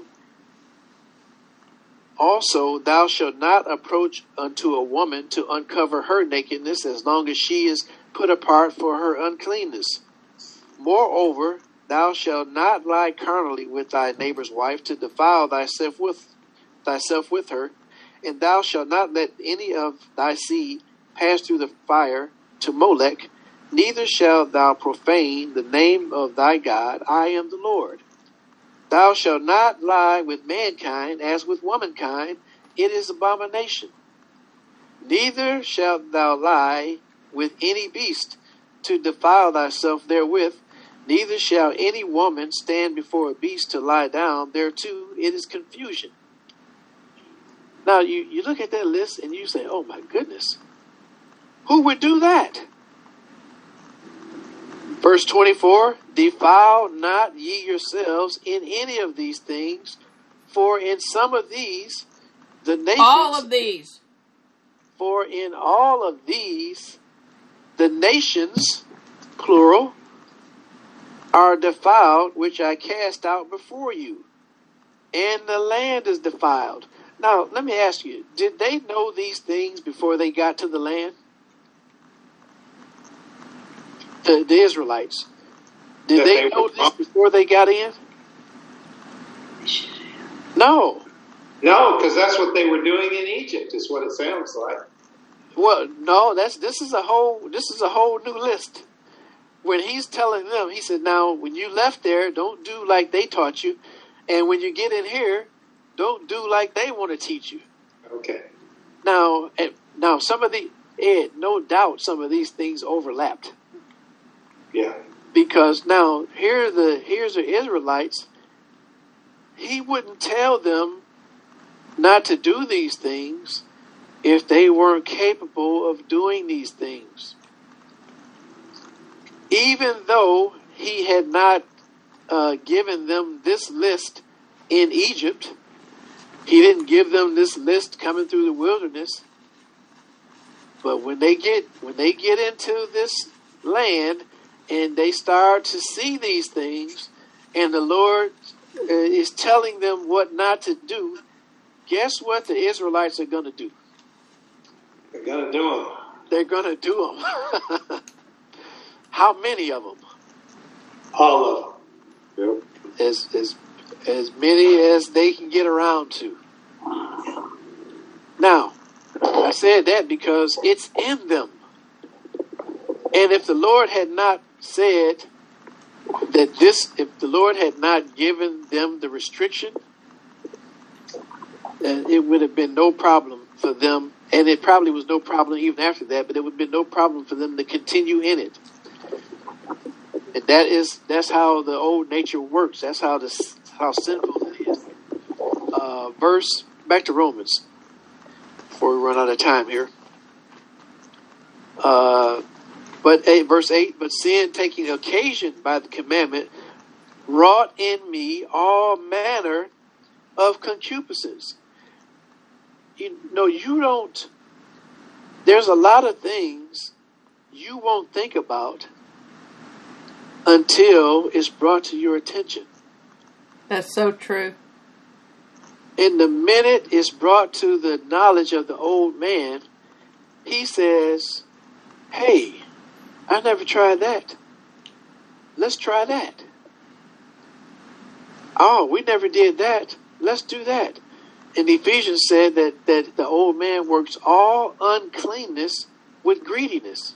Also, thou shalt not approach unto a woman to uncover her nakedness, as long as she is put apart for her uncleanness. Moreover, thou shalt not lie carnally with thy neighbor's wife, to defile thyself with thyself with her, and thou shalt not let any of thy seed pass through the fire to Molech, neither shalt thou profane the name of thy God. I am the Lord. Thou shalt not lie with mankind as with womankind. It is abomination. Neither shalt thou lie with any beast to defile thyself therewith. Neither shall any woman stand before a beast to lie down thereto. It is confusion. Now, you, you look at that list and you say, oh my goodness, who would do that? Verse twenty-four, defile not ye yourselves in any of these things, for in some of these, the nations... All of these. For in all of these, the nations, plural, are defiled, which I cast out before you, and the land is defiled. Now, let me ask you, did they know these things before they got to the land? The, the Israelites. Did That they they know were- this before they got in? No. No, because that's what they were doing in Egypt, is what it sounds like. Well, no, that's this is a whole this is a whole new list. When he's telling them, he said, now, when you left there, don't do like they taught you. And when you get in here, don't do like they want to teach you. Okay. Now, eh, now some of the, Ed, no doubt some of these things overlapped. Yeah. Because now, here the here's the Israelites. He wouldn't tell them not to do these things if they weren't capable of doing these things. Even though he had not uh, given them this list in Egypt, he didn't give them this list coming through the wilderness. But when they get when they get into this land and they start to see these things, and the Lord uh, is telling them what not to do, guess what the Israelites are going to do? They're going to do them. They're going to do them. How many of them? All of them. Yep. As as as many as they can get around to. Now, I said that because it's in them. And if the Lord had not said, that this, if the Lord had not given them the restriction, uh, it would have been no problem for them. And it probably was no problem even after that, but it would have been no problem for them to continue in it. And that is, that's how the old nature works. That's how this, how sinful it is. Uh, verse, back to Romans, before we run out of time here. Uh, but eight, verse eight, but sin taking occasion by the commandment wrought in me all manner of concupiscence. You know, you don't, there's a lot of things you won't think about until it's brought to your attention. That's so true. And the minute it's brought to the knowledge of the old man, he says, hey, I never tried that. Let's try that. Oh, we never did that. Let's do that. And Ephesians said that, that the old man works all uncleanness with greediness.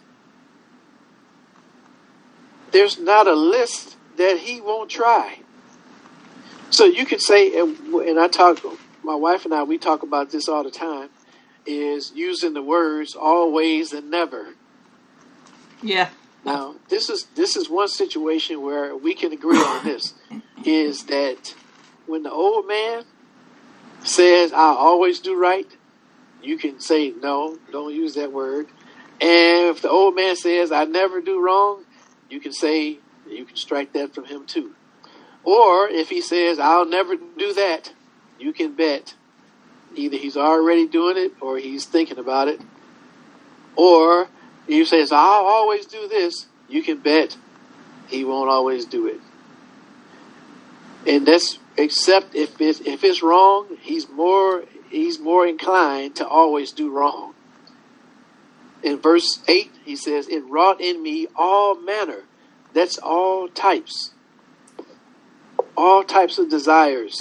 There's not a list that he won't try. So you could say, and I talk, my wife and I, we talk about this all the time, is using the words always and never. Yeah. Now, this is this is one situation where we can agree on this, is that when the old man says, I always do right, you can say, no, don't use that word. And if the old man says, I never do wrong, you can say, you can strike that from him too. Or if he says, I'll never do that, you can bet either he's already doing it or he's thinking about it. Or if he says, I'll always do this, you can bet he won't always do it. And that's, except if it's, if it's wrong, he's more he's more inclined to always do wrong. In verse eight, he says, it wrought in me all manner. That's all types. All types of desires.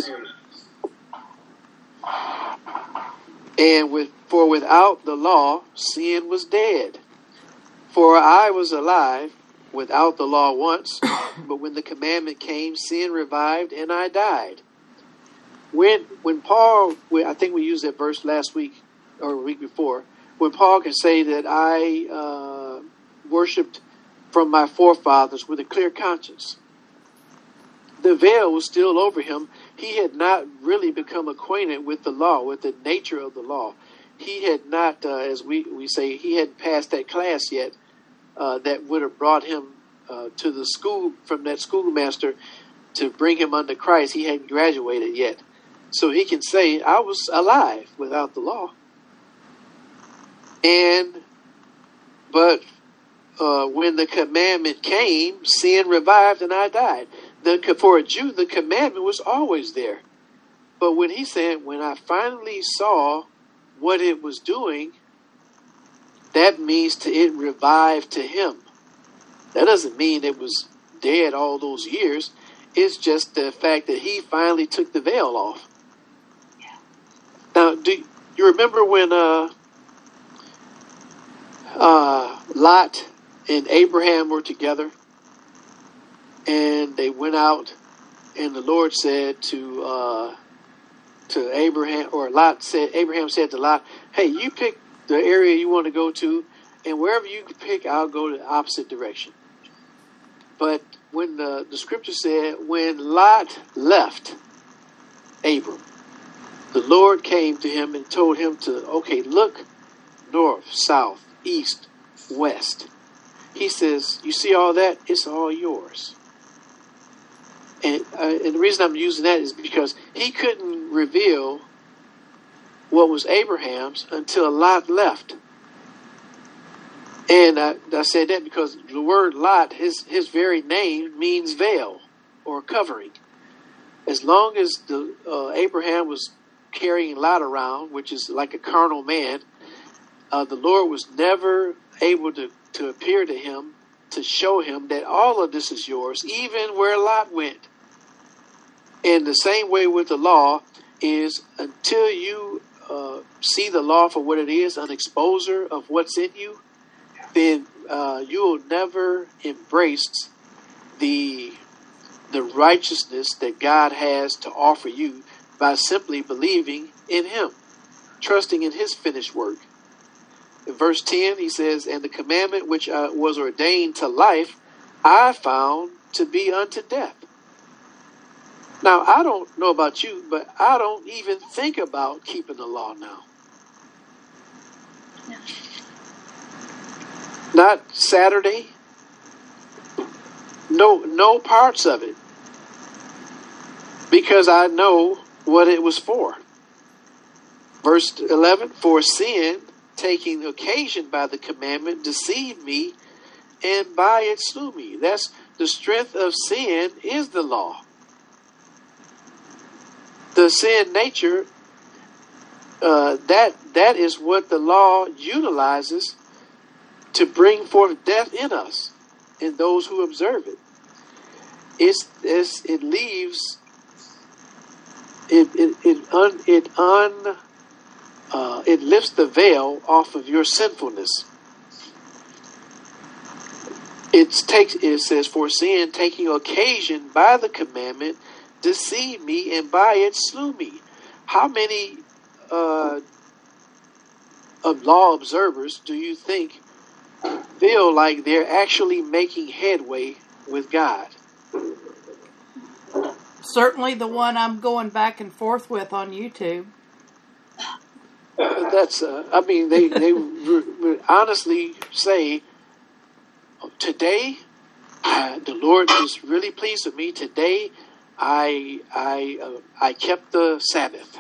And with for without the law, sin was dead. For I was alive without the law once, but when the commandment came, sin revived and I died. When when Paul, I think we used that verse last week or a week before, when Paul can say that I uh, worshipped from my forefathers with a clear conscience. The veil was still over him. He had not really become acquainted with the law, with the nature of the law. He had not, uh, as we, we say, he hadn't passed that class yet uh, that would have brought him uh, to the school, from that schoolmaster to bring him under Christ. He hadn't graduated yet. So he can say, I was alive without the law. And, but uh, when the commandment came, sin revived and I died. The, for a Jew, the commandment was always there. But when he said, when I finally saw what it was doing, that means to it revived to him. That doesn't mean it was dead all those years. It's just the fact that he finally took the veil off. Yeah. Now, do you remember when uh, uh, Lot and Abraham were together? And they went out, and the Lord said to uh, to Abraham, or Lot said, Abraham said to Lot, hey, you pick the area you want to go to, and wherever you pick, I'll go the opposite direction. But when the, the scripture said, when Lot left Abram, the Lord came to him and told him to, okay, look north, south, east, west. He says, you see all that? It's all yours. And, uh, and the reason I'm using that is because he couldn't reveal what was Abraham's until Lot left. And I, I said that because the word Lot, his, his very name means veil or covering. As long as the uh, Abraham was carrying Lot around, which is like a carnal man, uh, the Lord was never able to, to appear to him to show him that all of this is yours, even where Lot went. And the same way with the law is until you uh, see the law for what it is, an exposer of what's in you, then uh, you will never embrace the the righteousness that God has to offer you by simply believing in him, trusting in his finished work. In verse ten, he says, and the commandment which uh, was ordained to life, I found to be unto death. Now, I don't know about you, but I don't even think about keeping the law now. No. Not Saturday. No, no parts of it. Because I know what it was for. Verse eleven, for sin, taking occasion by the commandment, deceived me, and by it slew me. That's the strength of sin is the law. The sin nature, uh, that that is what the law utilizes to bring forth death in us, in those who observe it. It's, it's it leaves it it it un, it un uh, it lifts the veil off of your sinfulness. It takes it says, for sin taking occasion by the commandment deceived me, and by it slew me. How many uh, of law observers do you think feel like they're actually making headway with God? Certainly the one I'm going back and forth with on YouTube. That's, uh, I mean, they, they would honestly say, today, uh, the Lord is really pleased with me. Today, I I uh, I kept the Sabbath.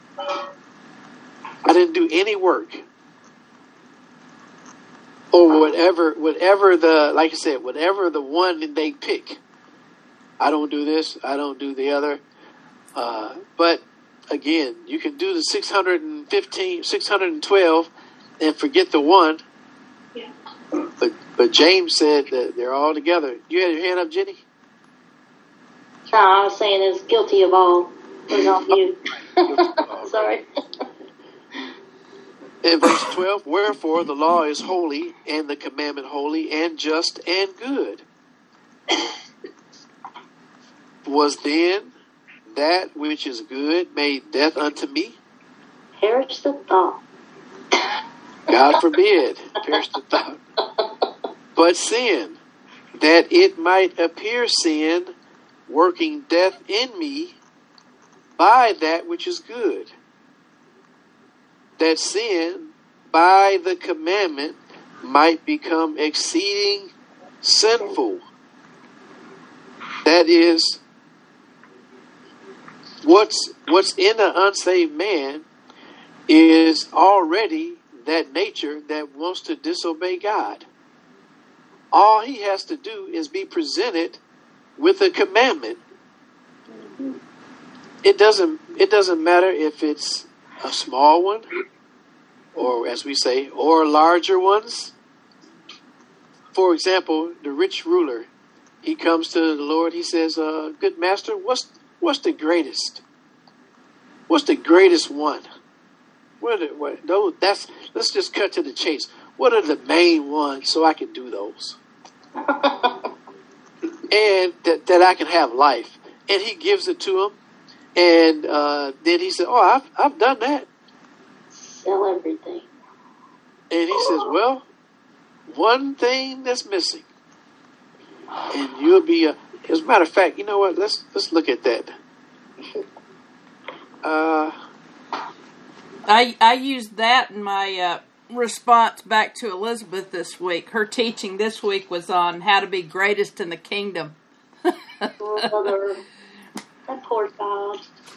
I didn't do any work, or whatever whatever the like I said whatever the one that they pick. I don't do this. I don't do the other. Uh, but again, you can do the six hundred fifteen, six hundred twelve, and forget the one. Yeah. But but James said that they're all together. You had your hand up, Jenny? No, I was saying it's guilty of all. It's on you. Sorry. In verse twelve, wherefore the law is holy, and the commandment holy, and just, and good. Was then that which is good made death unto me? Perish the thought. God forbid, perish the thought. But sin, that it might appear sin, working death in me by that which is good. That sin, by the commandment, might become exceeding sinful. That is, what's what's in an unsaved man is already that nature that wants to disobey God. All he has to do is be presented with a commandment. It doesn't it doesn't matter if it's a small one, or as we say, or larger ones. For example, the rich ruler, he comes to the Lord, he says, uh, good master, what's what's the greatest? What's the greatest one? What are, what, those, that's, let's just cut to the chase. What are the main ones so I can do those? And that, that I can have life. And he gives it to him. And uh, then he said, oh, I've, I've done that. Sell everything. And he says, well, one thing that's missing. And you'll be, a, as a matter of fact, you know what? Let's let's look at that. Uh, I I used that in my uh, response back to Elizabeth this week. Her teaching this week was on how to be greatest in the kingdom. Mother, that poor child.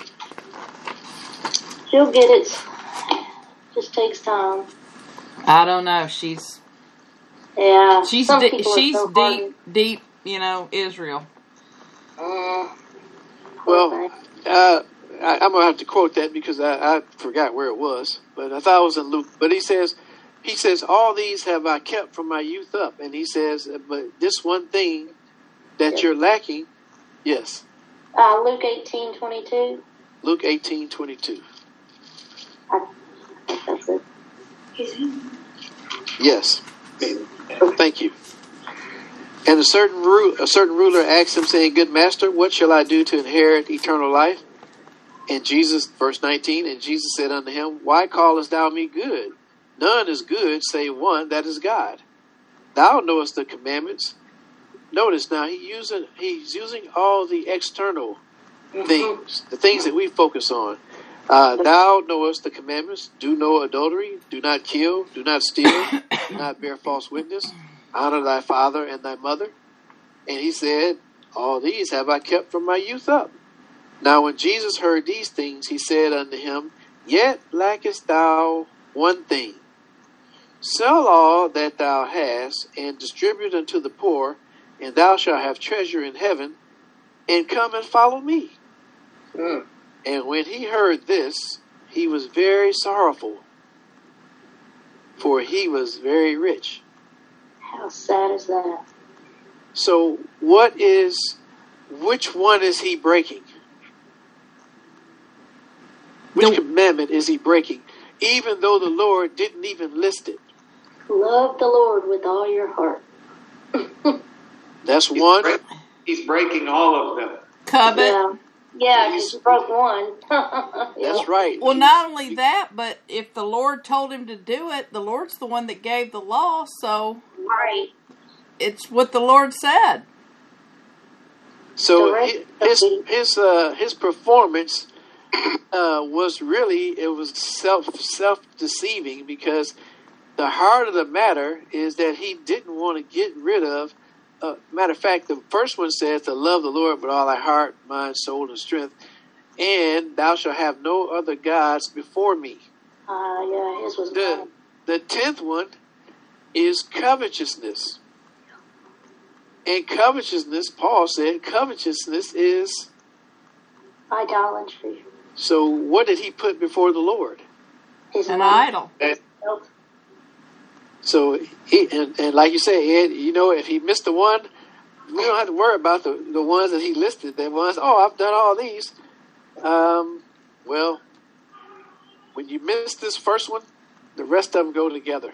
She'll get it. Just takes time. I don't know. She's Yeah. she's some di- people are she's so deep hardened. deep. You know, Israel. Mm, poor well, thing. uh, I, I'm gonna have to quote that because I, I forgot where it was, but I thought it was in Luke. But he says, he says, all these have I kept from my youth up, and he says, but this one thing that Yes. you're lacking, yes. Uh, Luke eighteen twenty two. Luke eighteen twenty two. I think that's it. Yes. Thank you. And a certain ru- a certain ruler asked him, saying, Good master, what shall I do to inherit eternal life? And Jesus, verse nineteen, and Jesus said unto him, Why callest thou me good? None is good save one, that is God. Thou knowest the commandments. Notice now, he using, he's using all the external things, the things that we focus on. Uh, thou knowest the commandments. Do no adultery. Do not kill. Do not steal. Do not bear false witness. Honor thy father and thy mother. And he said, All these have I kept from my youth up. Now when Jesus heard these things, he said unto him, Yet lackest thou one thing. Sell all that thou hast, and distribute unto the poor, and thou shalt have treasure in heaven, and come and follow me. Mm. And when he heard this, he was very sorrowful, for he was very rich. How sad is that? So what is, which one is he breaking? Which The- commandment is he breaking? Even though the Lord didn't even list it. Love the Lord with all your heart. That's He's one. break- He's breaking all of them. Covet. Yeah, yeah, because you broke one. Yeah. That's right. Well, not only that, but if the Lord told him to do it, the Lord's the one that gave the law, so Right. it's what the Lord said. So The rest hi- of his the- his uh, his performance uh, was really it was self self deceiving, because the heart of the matter is that he didn't want to get rid of. Uh, matter of fact, the first one says to love the Lord with all thy heart, mind, soul, and strength, and thou shalt have no other gods before me. Uh, yeah, his was The bad. the tenth one is covetousness. And covetousness, Paul said, covetousness is, Idolatry. so what did he put before the Lord? His An money. idol. Nope. So, he, and, and like you say, Ed, you know, if he missed the one, we don't have to worry about the, the ones that he listed. The ones, oh, I've done all these. Um, well, when you miss this first one, the rest of them go together.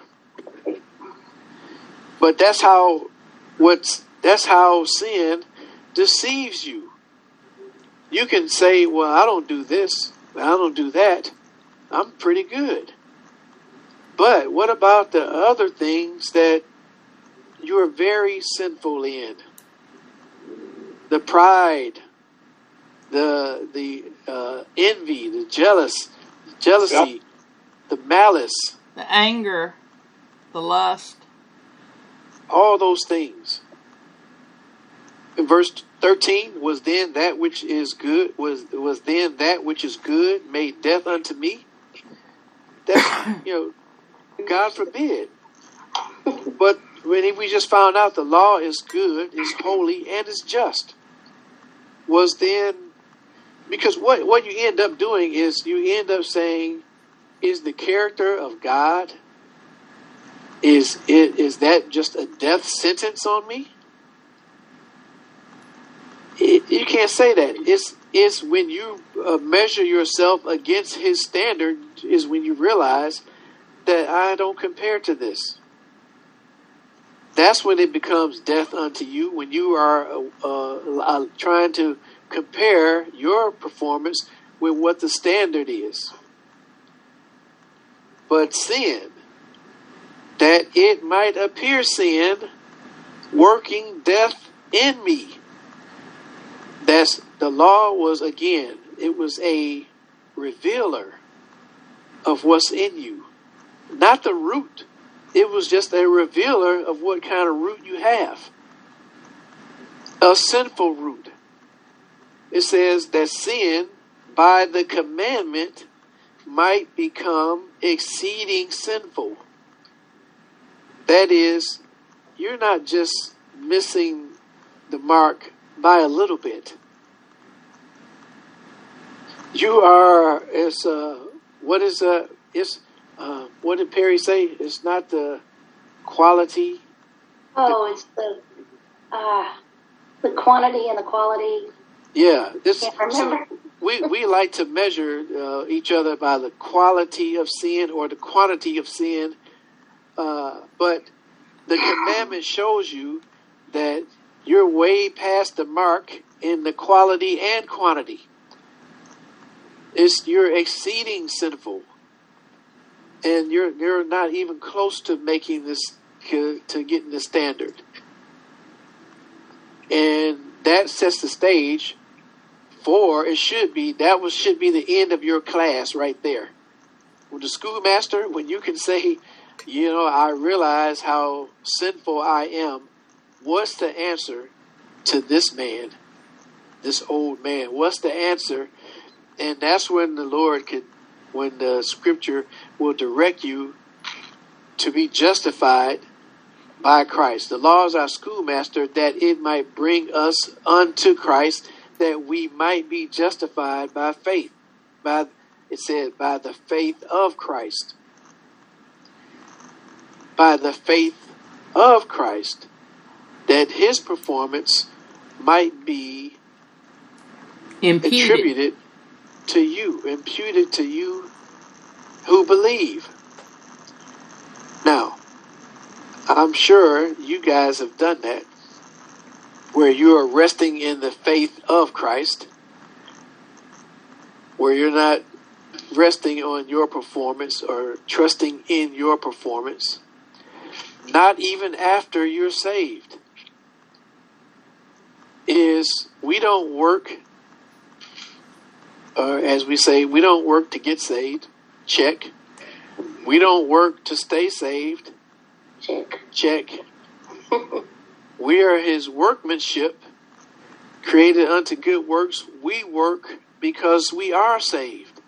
But that's how, what's, that's how sin deceives you. You can say, well, I don't do this, I don't do that. I'm pretty good. But what about the other things that you're very sinful in? The pride, the the uh, envy, the jealous, jealousy, Yep. the malice, The anger, the lust. all those things. In verse thirteen, was then that which is good was was then that which is good made death unto me? That's, you know, God forbid. But when we just found out the law is good, is holy, and is just, was then, because what, what you end up doing is you end up saying, is the character of God, is it is that just a death sentence on me? It, you can't say that. It's, it's when you uh, measure yourself against his standard is when you realize that I don't compare to this. That's when it becomes death unto you, when you are uh, uh, trying to compare your performance with what the standard is. But sin, that it might appear sin, working death in me. That's, the law was, again, it was a revealer of what's in you. Not the root. It was just a revealer of what kind of root you have. A sinful root. It says that sin, by the commandment, might become exceeding sinful. That is, you're not just missing the mark by a little bit. You are, it's, uh, what is, uh, it's, Uh, what did Perry say? It's not the quality. Oh, it's the uh, the quantity and the quality. Yeah, this. Can't remember. So we we like to measure uh, each other by the quality of sin or the quantity of sin, uh, but the commandment shows you that you're way past the mark in the quality and quantity. It's, you're exceeding sinful. And you're you're not even close to making this, to getting the standard. And that sets the stage for, it should be, that was should be the end of your class right there. With the schoolmaster, when you can say, you know, I realize how sinful I am, what's the answer to this man, this old man? What's the answer? And that's when the Lord could, when the scripture will direct you to be justified by Christ. The law is our schoolmaster, that it might bring us unto Christ, that we might be justified by faith. By, it said, by the faith of Christ. By the faith of Christ, that his performance might be Imputed. attributed to you, imputed to you who believe. Now, I'm sure you guys have done that, where you are resting in the faith of Christ, where you're not resting on your performance or trusting in your performance, not even after you're saved. Is we don't work, or as we say, we don't work to get saved. Check. We don't work to stay saved. Check. Check. We are his workmanship, created unto good works. We work because we are saved.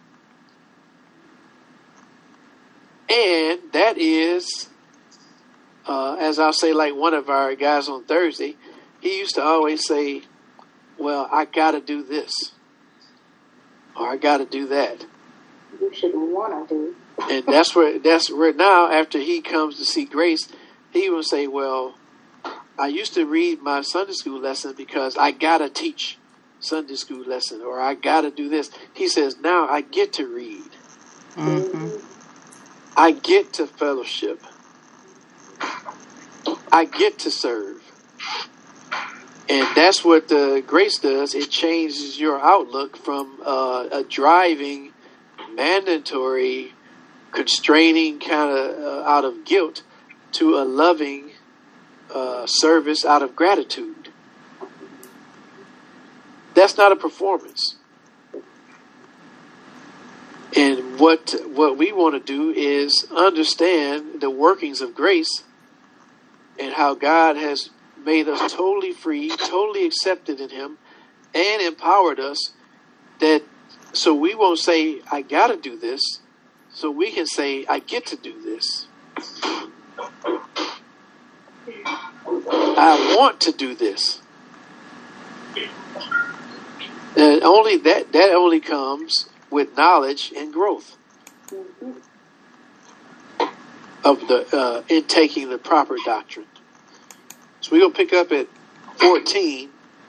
And that is, uh, as I'll say, like one of our guys on Thursday, he used to always say, well, I got to do this, or I got to do that. You should want to do. And that's where, that's where now, after he comes to see Grace, he will say, well, I used to read my Sunday school lesson because I got to teach Sunday school lesson, or I got to do this. He says, now I get to read. Mm-hmm. I get to fellowship. I get to serve. And that's what the grace does. It changes your outlook from uh, a driving, mandatory, constraining kind of uh, out of guilt to a loving uh, service out of gratitude. That's not a performance. And what what we want to do is understand the workings of grace and how God has made us totally free, totally accepted in him, and empowered us, that so we won't say, I got to do this, so we can say, I get to do this. I want to do this. And only that that only comes with knowledge and growth of the uh, in taking the proper doctrine. So we're gonna pick up at fourteen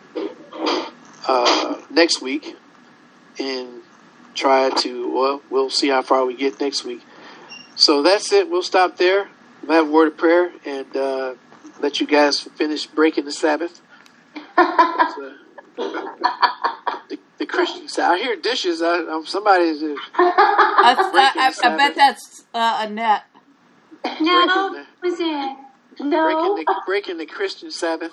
uh, next week and try to, well, we'll see how far we get next week. So that's it. We'll stop there. We'll have a word of prayer and uh, let you guys finish breaking the Sabbath. uh, the, the Christian Sabbath. I hear dishes. I, I'm somebody's. Uh, I, I, I, I bet that's uh, Annette. No, was it? No. Breaking the, breaking the Christian Sabbath.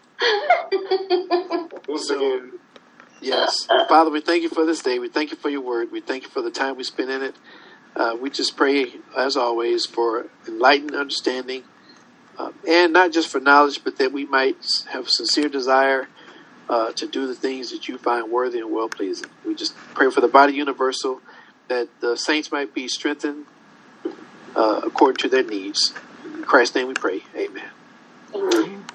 So, yes. Father, we thank you for this day. We thank you for your word. We thank you for the time we spent in it. Uh, we just pray, as always, for enlightened understanding, uh, and not just for knowledge, but that we might have a sincere desire uh, to do the things that you find worthy and well-pleasing. We just pray for the body universal, that the saints might be strengthened uh, according to their needs. In Christ's name we pray. Amen. Amen.